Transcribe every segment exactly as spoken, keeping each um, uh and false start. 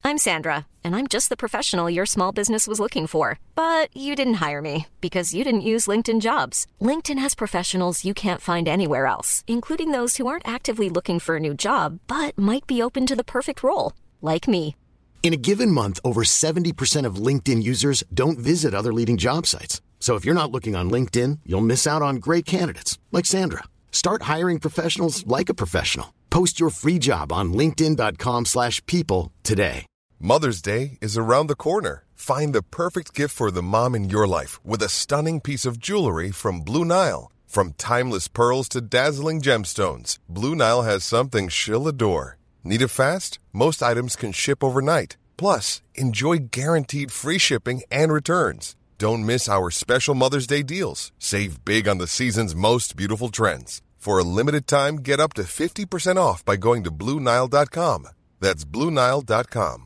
I'm Sandra, and I'm just the professional your small business was looking for. But you didn't hire me because you didn't use LinkedIn Jobs. LinkedIn has professionals you can't find anywhere else, including those who aren't actively looking for a new job, but might be open to the perfect role, like me. In a given month, over seventy percent of LinkedIn users don't visit other leading job sites. So if you're not looking on LinkedIn, you'll miss out on great candidates like Sandra. Start hiring professionals like a professional. Post your free job on linkedin.com slash people today. Mother's Day is around the corner. Find the perfect gift for the mom in your life with a stunning piece of jewelry from Blue Nile. From timeless pearls to dazzling gemstones, Blue Nile has something she'll adore. Need it fast? Most items can ship overnight. Plus, enjoy guaranteed free shipping and returns. Don't miss our special Mother's Day deals. Save big on the season's most beautiful trends. For a limited time, get up to fifty percent off by going to Blue Nile dot com. That's Blue Nile dot com.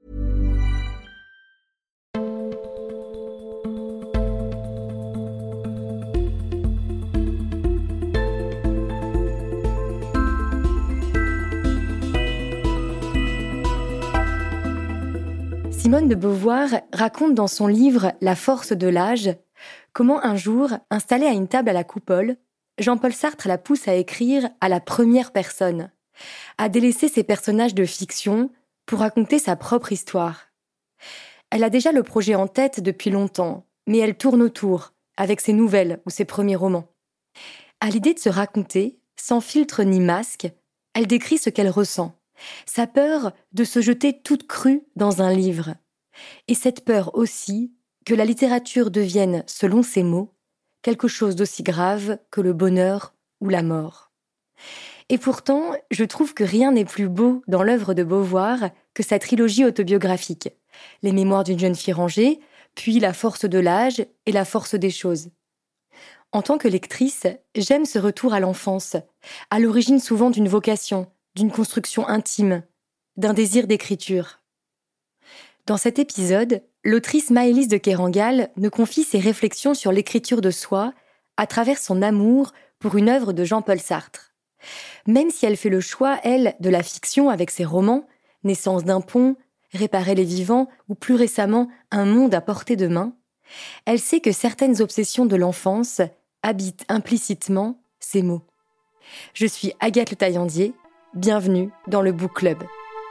Simone de Beauvoir raconte dans son livre « La force de l'âge » comment un jour, installé à une table à la Coupole, Jean-Paul Sartre la pousse à écrire à la première personne, à délaisser ses personnages de fiction pour raconter sa propre histoire. Elle a déjà le projet en tête depuis longtemps, mais elle tourne autour, avec ses nouvelles ou ses premiers romans. À l'idée de se raconter, sans filtre ni masque, elle décrit ce qu'elle ressent. Sa peur de se jeter toute crue dans un livre. Et cette peur aussi que la littérature devienne, selon ses mots, quelque chose d'aussi grave que le bonheur ou la mort. Et pourtant, je trouve que rien n'est plus beau dans l'œuvre de Beauvoir que sa trilogie autobiographique. Les mémoires d'une jeune fille rangée, puis La force de l'âge et La force des choses. En tant que lectrice, j'aime ce retour à l'enfance, à l'origine souvent d'une vocation, d'une construction intime, d'un désir d'écriture. Dans cet épisode, l'autrice Maëlys de Kerangal nous confie ses réflexions sur l'écriture de soi à travers son amour pour une œuvre de Jean-Paul Sartre. Même si elle fait le choix, elle, de la fiction avec ses romans, Naissance d'un pont, Réparer les vivants ou plus récemment Un monde à portée de main, elle sait que certaines obsessions de l'enfance habitent implicitement ces mots. Je suis Agathe Le Taillandier. Bienvenue dans le Book Club.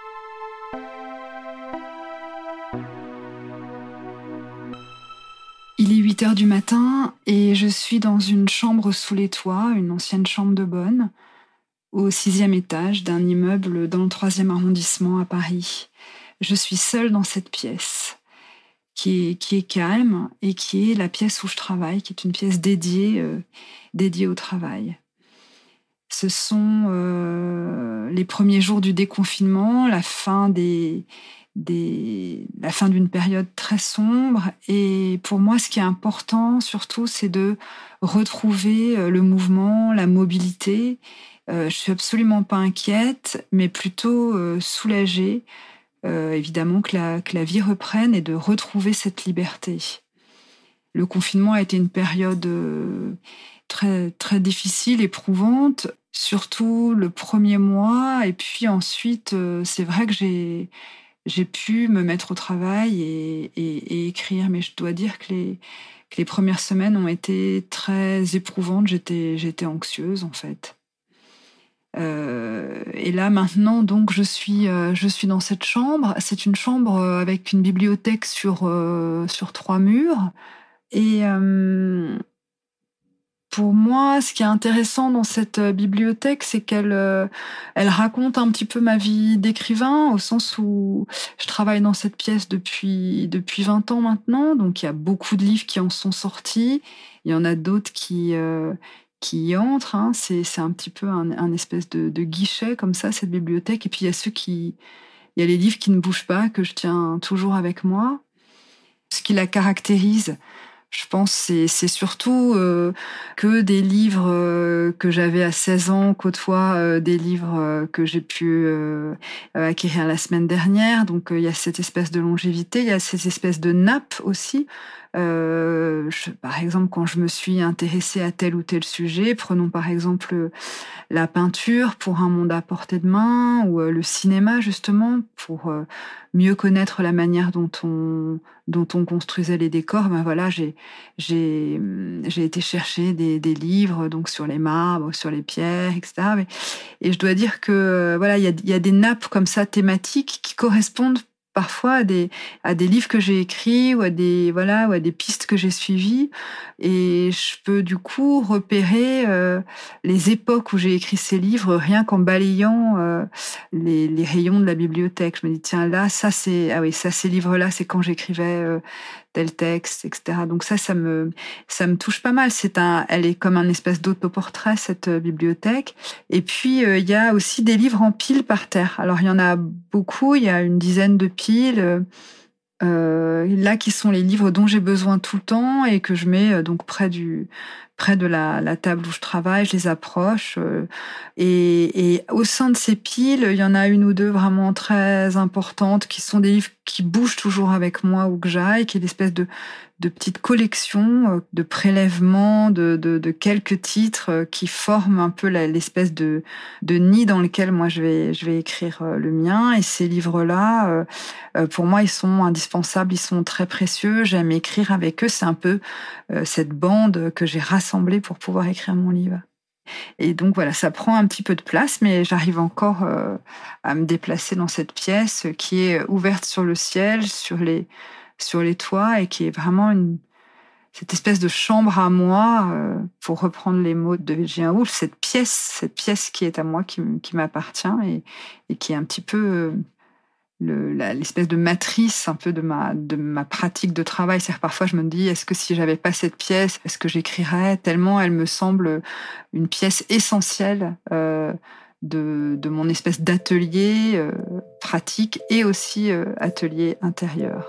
Il est huit heures du matin et je suis dans une chambre sous les toits, une ancienne chambre de bonne, au sixième étage d'un immeuble dans le troisième arrondissement à Paris. Je suis seule dans cette pièce qui est, qui est calme et qui est la pièce où je travaille, qui est une pièce dédiée, euh, dédiée au travail. Ce sont euh, les premiers jours du déconfinement, la fin des, des, la fin d'une période très sombre. Et pour moi, ce qui est important, surtout, c'est de retrouver le mouvement, la mobilité. Euh, je suis absolument pas inquiète, mais plutôt euh, soulagée, euh, évidemment, que la, que la vie reprenne et de retrouver cette liberté. Le confinement a été une période euh, très, très difficile, éprouvante, surtout le premier mois. Et puis ensuite, euh, c'est vrai que j'ai, j'ai pu me mettre au travail et, et, et écrire. Mais je dois dire que les, que les premières semaines ont été très éprouvantes. J'étais, j'étais anxieuse, en fait. Euh, et là, maintenant, donc, je suis, euh, je suis dans cette chambre. C'est une chambre avec une bibliothèque sur, euh, sur trois murs. Et... Euh, Pour moi, ce qui est intéressant dans cette bibliothèque, c'est qu'elle euh, elle raconte un petit peu ma vie d'écrivain, au sens où je travaille dans cette pièce depuis, depuis vingt ans maintenant. Donc, il y a beaucoup de livres qui en sont sortis. Il y en a d'autres qui, euh, qui y entrent. Hein. C'est, c'est un petit peu un, un espèce de, de guichet, comme ça, cette bibliothèque. Et puis, il y a ceux qui... Il y a les livres qui ne bougent pas, que je tiens toujours avec moi. Ce qui la caractérise... Je pense que c'est, c'est surtout euh, que des livres euh, que j'avais à seize ans côtoient euh, des livres euh, que j'ai pu euh, acquérir la semaine dernière. Donc, euh, il y a cette espèce de longévité, il y a cette espèce de nappe aussi. Euh, je, par exemple, quand je me suis intéressée à tel ou tel sujet, prenons par exemple la peinture pour un monde à portée de main, ou le cinéma justement pour mieux connaître la manière dont on dont on construisait les décors. Ben voilà, j'ai j'ai j'ai été chercher des, des livres donc sur les marbres, sur les pierres, et cetera. Et je dois dire que voilà, il y a il y a des nappes comme ça thématiques qui correspondent parfois à des à des livres que j'ai écrits ou à des voilà ou à des pistes que j'ai suivies, et je peux du coup repérer euh, les époques où j'ai écrit ces livres rien qu'en balayant euh, les, les rayons de la bibliothèque. Je me dis tiens là ça c'est ah oui ça ces livres là c'est quand j'écrivais euh, tel texte, et cetera. Donc ça, ça me, ça me touche pas mal. C'est un, elle est comme un espèce d'autoportrait, cette bibliothèque. Et puis, euh, il y a aussi des livres en piles par terre. Alors, il y en a beaucoup. Il y a une dizaine de piles. Euh, là, qui sont les livres dont j'ai besoin tout le temps et que je mets euh, donc près du, près de la, la table où je travaille. Je les approche. Euh, et, et au sein de ces piles, il y en a une ou deux vraiment très importantes qui sont des livres qui bougent toujours avec moi où que j'aille, qui est l'espèce de de petites collections, de prélèvements, de, de, de quelques titres qui forment un peu la, l'espèce de, de nid dans lequel moi je vais, je vais écrire le mien. Et ces livres-là, euh, pour moi, ils sont indispensables, ils sont très précieux. J'aime écrire avec eux. C'est un peu euh, cette bande que j'ai rassemblée pour pouvoir écrire mon livre. Et donc voilà, ça prend un petit peu de place, mais j'arrive encore euh, à me déplacer dans cette pièce qui est ouverte sur le ciel, sur les sur les toits, et qui est vraiment une, cette espèce de chambre à moi, euh, pour reprendre les mots de Virginia Woolf, cette pièce, cette pièce qui est à moi, qui, qui m'appartient, et, et qui est un petit peu euh, le, la, l'espèce de matrice un peu de ma, de ma pratique de travail. C'est-à-dire parfois je me dis, est-ce que si j'avais pas cette pièce, est-ce que j'écrirais, tellement elle me semble une pièce essentielle euh, de, de mon espèce d'atelier euh, pratique et aussi euh, atelier intérieur.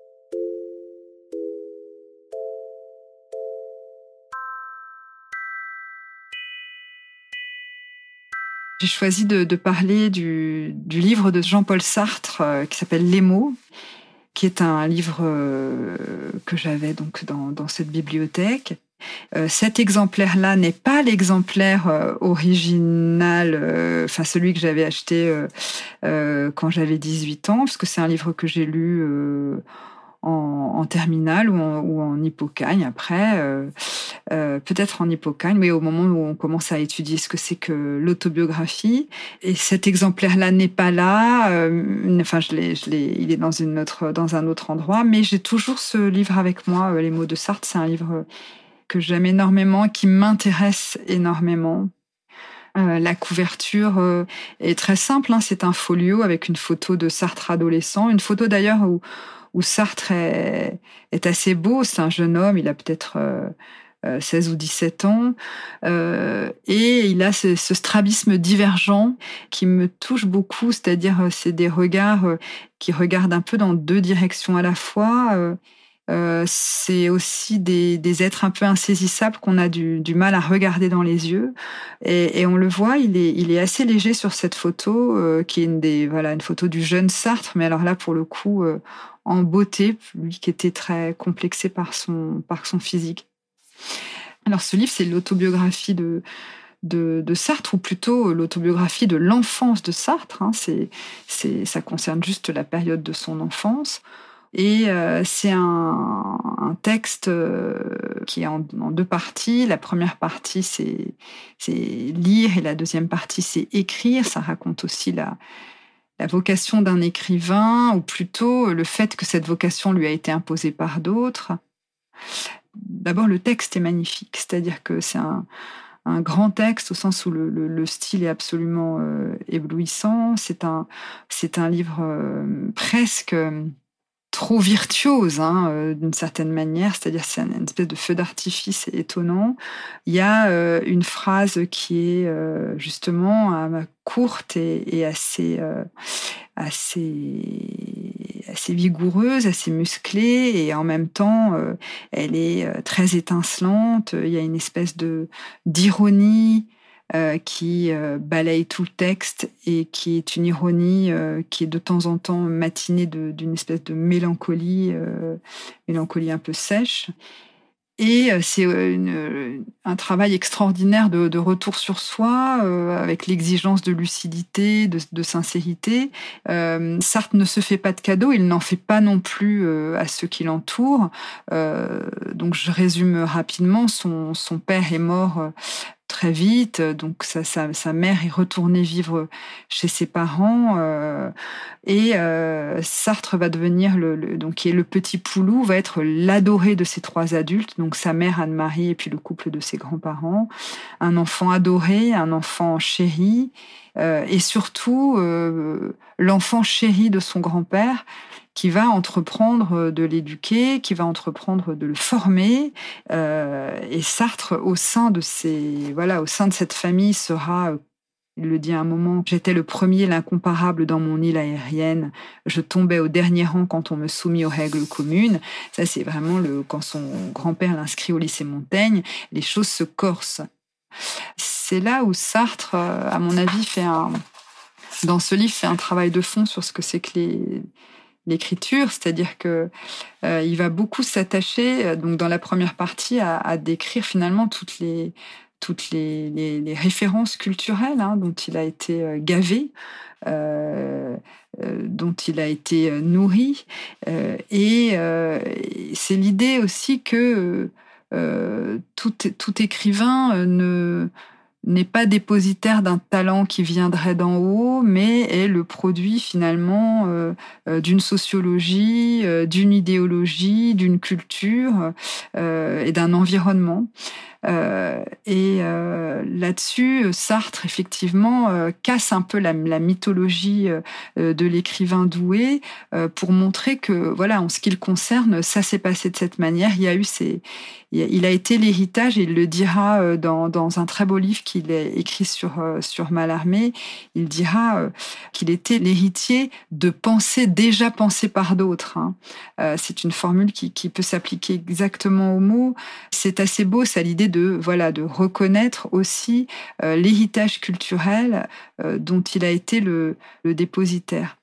J'ai choisi de, de parler du, du livre de Jean-Paul Sartre euh, qui s'appelle Les mots, qui est un livre euh, que j'avais donc dans, dans cette bibliothèque. Euh, cet exemplaire-là n'est pas l'exemplaire euh, original, euh, enfin celui que j'avais acheté euh, euh, quand j'avais dix-huit ans, parce que c'est un livre que j'ai lu euh, en, en terminale ou en, ou en hypocagne après, euh, euh, peut-être en hypocagne, mais au moment où on commence à étudier ce que c'est que l'autobiographie. Et cet exemplaire-là n'est pas là. Euh, enfin, je l'ai, je l'ai, il est dans une autre, dans un autre endroit, mais j'ai toujours ce livre avec moi. Les mots de Sartre, c'est un livre que j'aime énormément, qui m'intéresse énormément. Euh, la couverture euh, est très simple, hein, c'est un folio avec une photo de Sartre adolescent, une photo d'ailleurs où où Sartre est, est assez beau. C'est un jeune homme, il a peut-être euh, euh, seize ou dix-sept ans, euh, et il a ce, ce strabisme divergent qui me touche beaucoup, c'est-à-dire c'est des regards euh, qui regardent un peu dans deux directions à la fois. Euh, euh, c'est aussi des, des êtres un peu insaisissables qu'on a du, du mal à regarder dans les yeux, et, et on le voit, il est, il est assez léger sur cette photo, euh, qui est une des, voilà, une photo du jeune Sartre, mais alors là pour le coup euh, en beauté, lui qui était très complexé par son, par son physique. Alors ce livre, c'est l'autobiographie de, de, de Sartre, ou plutôt l'autobiographie de l'enfance de Sartre. Hein. C'est, c'est, ça concerne juste la période de son enfance. Et euh, c'est un, un texte euh, qui est en, en deux parties. La première partie, c'est, c'est lire, et la deuxième partie, c'est écrire. Ça raconte aussi la la vocation d'un écrivain, ou plutôt le fait que cette vocation lui a été imposée par d'autres. D'abord, le texte est magnifique, c'est-à-dire que c'est un, un grand texte au sens où le, le, le style est absolument euh, éblouissant. C'est un, c'est un livre euh, presque trop virtuose, hein, euh, d'une certaine manière, c'est-à-dire c'est une espèce de feu d'artifice étonnant. Il y a euh, une phrase qui est euh, justement euh, courte et, et assez, euh, assez, assez vigoureuse, assez musclée, et en même temps, euh, elle est très étincelante. Il y a une espèce de d'ironie euh, qui euh, balaye tout le texte et qui est une ironie euh, qui est de temps en temps matinée de, d'une espèce de mélancolie, euh, mélancolie un peu sèche. Et c'est une, un travail extraordinaire de, de retour sur soi, euh, avec l'exigence de lucidité, de, de sincérité. Euh, Sartre ne se fait pas de cadeaux, il n'en fait pas non plus euh, à ceux qui l'entourent. Euh, donc je résume rapidement, son, son père est mort euh, très vite, donc sa, sa, sa mère est retournée vivre chez ses parents, euh, et euh, Sartre va devenir le, le donc qui est le petit Poulou, va être l'adoré de ces trois adultes, donc sa mère Anne-Marie et puis le couple de ses grands-parents, un enfant adoré, un enfant chéri, euh, et surtout euh, l'enfant chéri de son grand-père, qui va entreprendre de l'éduquer, qui va entreprendre de le former. Euh, et Sartre, au sein de ces, voilà, au sein de cette famille, sera, il le dit à un moment, j'étais le premier, l'incomparable dans mon île aérienne. Je tombais au dernier rang quand on me soumit aux règles communes. Ça, c'est vraiment le, quand son grand-père l'inscrit au lycée Montaigne, les choses se corsent. C'est là où Sartre, à mon avis, fait un, dans ce livre, fait un travail de fond sur ce que c'est que les l'écriture, c'est-à-dire que euh, il va beaucoup s'attacher, donc dans la première partie, à, à décrire finalement toutes les toutes les, les, les références culturelles hein, dont il a été euh, gavé, euh, euh, dont il a été euh, nourri, euh, et euh, c'est l'idée aussi que euh, tout tout écrivain euh, ne n'est pas dépositaire d'un talent qui viendrait d'en haut, mais est le produit finalement euh, euh, d'une sociologie, euh, d'une idéologie, d'une culture euh, et d'un environnement. Euh, et euh, là-dessus, Sartre, effectivement, euh, casse un peu la, la mythologie euh, de l'écrivain doué euh, pour montrer que, voilà, en ce qui le concerne, ça s'est passé de cette manière. Il y a eu ces, il a été l'héritage, et il le dira dans, dans un très beau livre qu'il a écrit sur, sur Mallarmé. Il dira euh, qu'il était l'héritier de pensées déjà pensées par d'autres. Hein. Euh, c'est une formule qui, qui peut s'appliquer exactement au mot. C'est assez beau, ça, l'idée de voilà de reconnaître aussi euh, l'héritage culturel euh, dont il a été le, le dépositaire.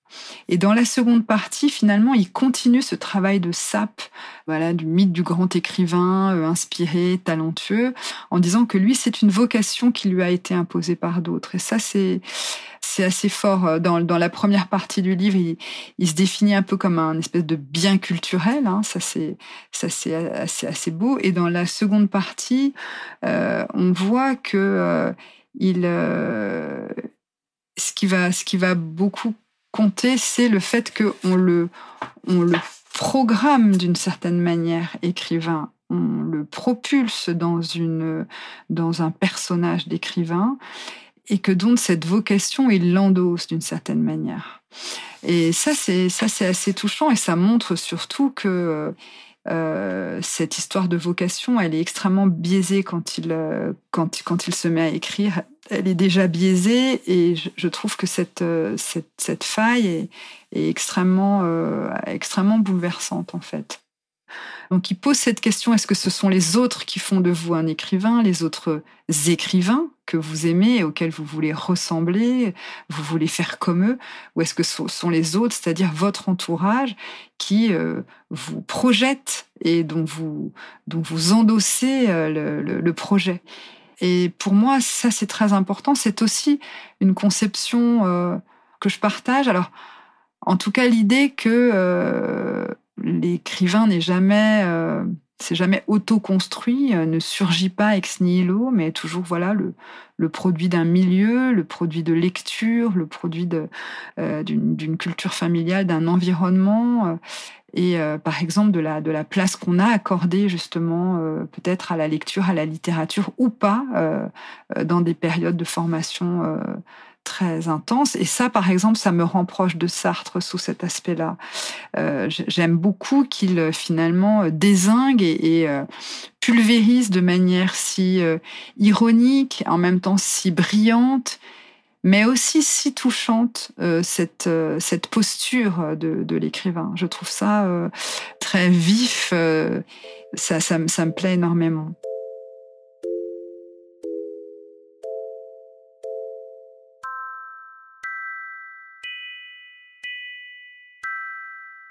Et dans la seconde partie, finalement, il continue ce travail de sape, voilà, du mythe du grand écrivain, euh, inspiré, talentueux, en disant que lui, c'est une vocation qui lui a été imposée par d'autres. Et ça, c'est c'est assez fort. Dans, dans la première partie du livre, il, il se définit un peu comme un espèce de bien culturel. Hein, ça, c'est ça, c'est assez, assez beau. Et dans la seconde partie, euh, on voit que euh, il euh, ce qui va ce qui va beaucoup compter, c'est le fait qu'on le, on le programme d'une certaine manière, écrivain. On le propulse dans, une, dans un personnage d'écrivain, et que donc cette vocation, il l'endosse d'une certaine manière. Et ça, c'est, ça, c'est assez touchant, et ça montre surtout que euh, cette histoire de vocation, elle est extrêmement biaisée quand il, quand, quand il se met à écrire. Elle est déjà biaisée, et je, je trouve que cette, cette, cette faille est, est extrêmement, euh, extrêmement bouleversante, en fait. Donc il pose cette question, est-ce que ce sont les autres qui font de vous un écrivain, les autres écrivains que vous aimez et auxquels vous voulez ressembler, vous voulez faire comme eux, ou est-ce que ce sont les autres, c'est-à-dire votre entourage, qui euh, vous projettent et dont vous, dont vous endossez euh, le, le, le projet. Et pour moi, ça, c'est très important. C'est aussi une conception euh, que je partage. Alors, en tout cas, l'idée que euh, l'écrivain n'est jamais, euh, c'est jamais auto-construit, euh, ne surgit pas ex nihilo, mais toujours voilà le, le produit d'un milieu, le produit de lecture, le produit de, euh, d'une, d'une culture familiale, d'un environnement. Euh, Et euh, par exemple de la de la place qu'on a accordée justement euh, peut-être à la lecture, à la littérature ou pas euh, dans des périodes de formation euh, très intenses. Et ça, par exemple, ça me rend proche de Sartre sous cet aspect-là. Euh, j'aime beaucoup qu'il finalement dézingue et, et euh, pulvérise de manière si euh, ironique, en même temps si brillante, mais aussi si touchante, euh, cette, euh, cette posture de, de l'écrivain. Je trouve ça euh, très vif, euh, ça, ça, ça me plaît énormément.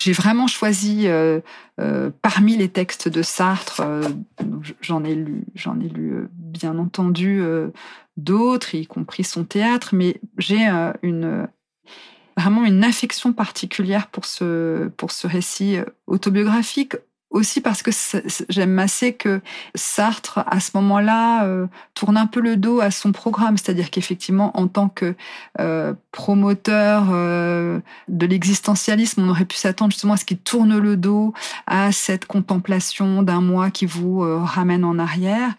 J'ai vraiment choisi euh, euh, parmi les textes de Sartre, euh, j'en ai lu, j'en ai lu euh, bien entendu euh, d'autres, y compris son théâtre, mais j'ai euh, une vraiment une affection particulière pour ce pour ce récit autobiographique. Aussi parce que j'aime assez que Sartre, à ce moment-là, euh, tourne un peu le dos à son programme. C'est-à-dire qu'effectivement, en tant que euh, promoteur euh, de l'existentialisme, on aurait pu s'attendre justement à ce qu'il tourne le dos à cette contemplation d'un moi qui vous euh, ramène en arrière.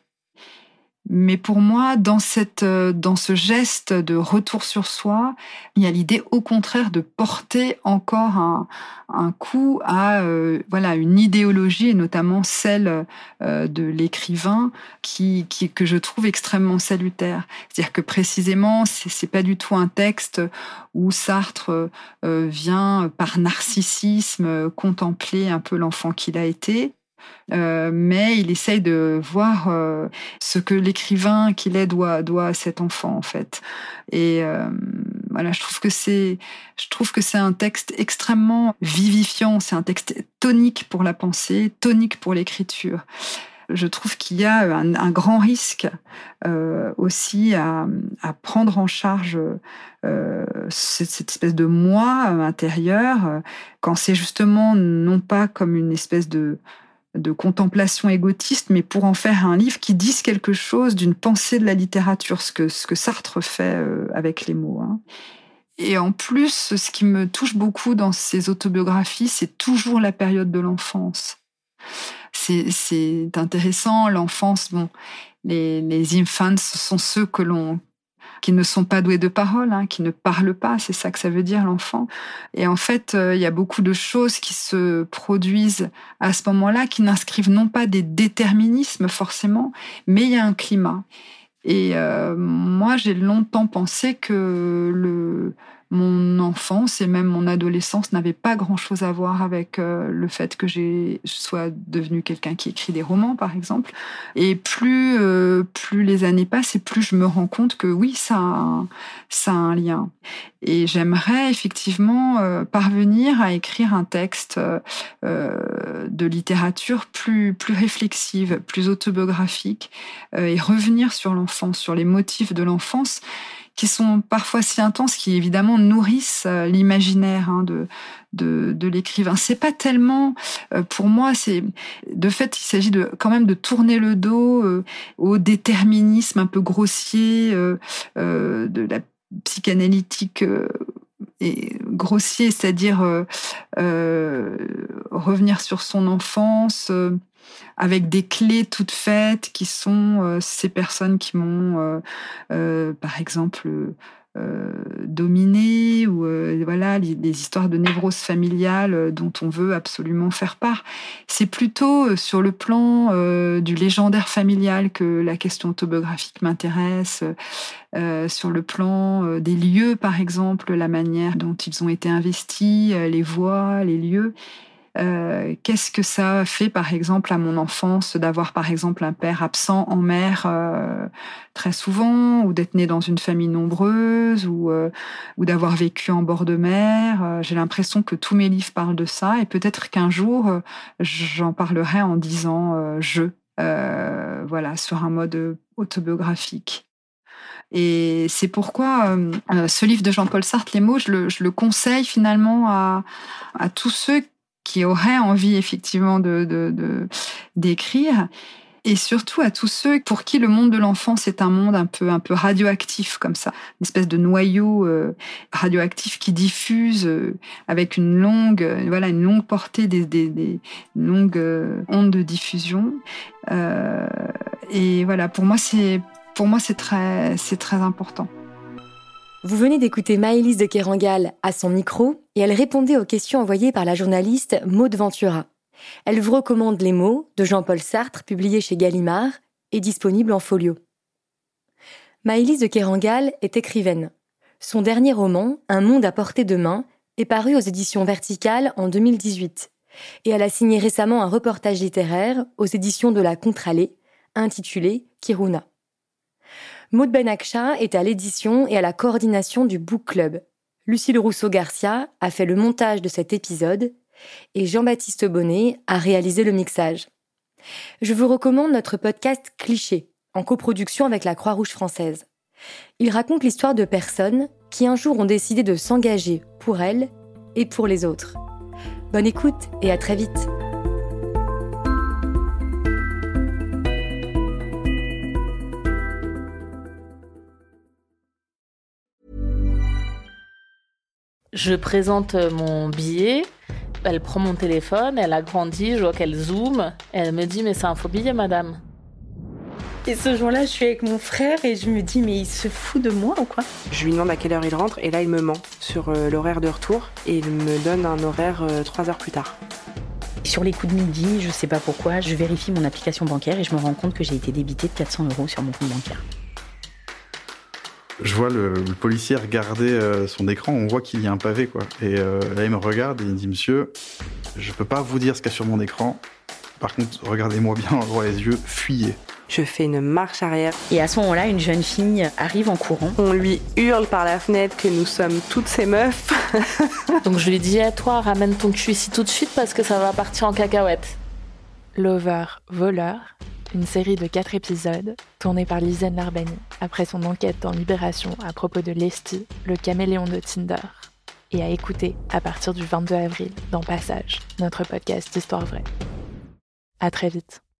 Mais pour moi, dans cette, dans ce geste de retour sur soi, il y a l'idée, au contraire, de porter encore un, un coup à, euh, voilà, une idéologie, et notamment celle euh, de l'écrivain, qui, qui, que je trouve extrêmement salutaire. C'est-à-dire que précisément, c'est, c'est pas du tout un texte où Sartre euh, vient, par narcissisme, contempler un peu l'enfant qu'il a été. Euh, mais il essaye de voir euh, ce que l'écrivain qu'il est doit doit à cet enfant en fait. Et euh, voilà, je trouve que c'est je trouve que c'est un texte extrêmement vivifiant. C'est un texte tonique pour la pensée, tonique pour l'écriture. Je trouve qu'il y a un, un grand risque euh, aussi à, à prendre en charge euh, cette, cette espèce de moi intérieur, euh, quand c'est justement non pas comme une espèce de de contemplation égotiste, mais pour en faire un livre qui dise quelque chose d'une pensée de la littérature, ce que, ce que Sartre fait euh, avec les mots. Hein. Et en plus, ce qui me touche beaucoup dans ces autobiographies, c'est toujours la période de l'enfance. C'est, c'est intéressant, l'enfance, bon, les, les infants sont ceux que l'on qui ne sont pas doués de parole, hein, qui ne parlent pas, c'est ça que ça veut dire l'enfant. Et en fait, euh, il y a beaucoup de choses qui se produisent à ce moment-là, qui n'inscrivent non pas des déterminismes forcément, mais il y a un climat. Et euh, moi, j'ai longtemps pensé que le mon enfance et même mon adolescence n'avaient pas grand-chose à voir avec euh, le fait que j'ai, je sois devenue quelqu'un qui écrit des romans, par exemple. Et plus euh, plus les années passent, et plus je me rends compte que oui, ça a un, ça a un lien. Et j'aimerais effectivement euh, parvenir à écrire un texte euh, de littérature plus plus réflexive, plus autobiographique, euh, et revenir sur l'enfance, sur les motifs de l'enfance, qui sont parfois si intenses, qui évidemment nourrissent l'imaginaire hein, de, de de l'écrivain. C'est pas tellement, euh, pour moi, c'est de fait, il s'agit de quand même de tourner le dos euh, au déterminisme un peu grossier euh, euh, de la psychanalytique euh, et grossier, c'est-à-dire euh, euh, revenir sur son enfance. Euh, avec des clés toutes faites qui sont euh, ces personnes qui m'ont, euh, euh, par exemple, euh, dominé, ou euh, voilà les, les histoires de névrose familiale dont on veut absolument faire part. C'est plutôt sur le plan euh, du légendaire familial que la question autobiographique m'intéresse, euh, sur le plan euh, des lieux, par exemple, la manière dont ils ont été investis, les voix, les lieux. Euh, qu'est-ce que ça fait, par exemple, à mon enfance d'avoir, par exemple, un père absent en mer euh, très souvent, ou d'être né dans une famille nombreuse, ou, euh, ou d'avoir vécu en bord de mer. Euh, j'ai l'impression que tous mes livres parlent de ça, et peut-être qu'un jour, euh, j'en parlerai en disant euh, « je euh, », voilà, sur un mode autobiographique. Et c'est pourquoi euh, ce livre de Jean-Paul Sartre, Les mots, je le, je le conseille finalement à, à tous ceux qui auraient envie effectivement de, de, de, d'écrire, et surtout à tous ceux pour qui le monde de l'enfance est un monde un peu, un peu radioactif comme ça, une espèce de noyau euh, radioactif qui diffuse euh, avec une longue, euh, voilà, une longue portée, des, des, des une longue euh, onde de diffusion. Euh, et voilà, pour moi c'est, pour moi c'est très, c'est très important. Vous venez d'écouter Maëlys de Kerangal à son micro, et elle répondait aux questions envoyées par la journaliste Maud Ventura. Elle vous recommande Les mots de Jean-Paul Sartre, publié chez Gallimard et disponible en folio. Maëlys de Kerangal est écrivaine. Son dernier roman, Un monde à portée de main, est paru aux éditions Verticales en deux mille dix-huit, et elle a signé récemment un reportage littéraire aux éditions de la Contralée, intitulé Kiruna. Maud Benakcha est à l'édition et à la coordination du Book Club. Lucille Rousseau-Garcia a fait le montage de cet épisode Et Jean-Baptiste Bonnet a réalisé le mixage. Je vous recommande notre podcast Cliché, en coproduction avec la Croix-Rouge française. Il raconte l'histoire de personnes qui un jour ont décidé de s'engager pour elles et pour les autres. Bonne écoute et à très vite. Je présente mon billet, elle prend mon téléphone, elle agrandit, je vois qu'elle zoome, elle me dit « mais c'est un faux billet, madame ». Et ce jour-là, je suis avec mon frère et je me dis « mais il se fout de moi ou quoi ?» Je lui demande à quelle heure il rentre et là il me ment sur euh, l'horaire de retour et il me donne un horaire euh, trois heures plus tard. Sur les coups de midi, je sais pas pourquoi, je vérifie mon application bancaire et je me rends compte que j'ai été débitée de quatre cents euros sur mon compte bancaire. Je vois le, le policier regarder euh, son écran, on voit qu'il y a un pavé, quoi. Et euh, là, il me regarde et il me dit « Monsieur, je peux pas vous dire ce qu'il y a sur mon écran. Par contre, regardez-moi bien droit les yeux, fuyez. » Je fais une marche arrière. Et à ce moment-là, une jeune fille arrive en courant. On lui hurle par la fenêtre que nous sommes toutes ces meufs. Donc je lui dis « toi, ramène ton cul ici tout de suite parce que ça va partir en cacahuète ». Lover, voleur, une série de quatre épisodes tournée par Lisanne Larbani après son enquête dans Libération à propos de Lesty, le caméléon de Tinder, et à écouter à partir du vingt-deux avril dans Passage, notre podcast d'Histoire vraie. À très vite.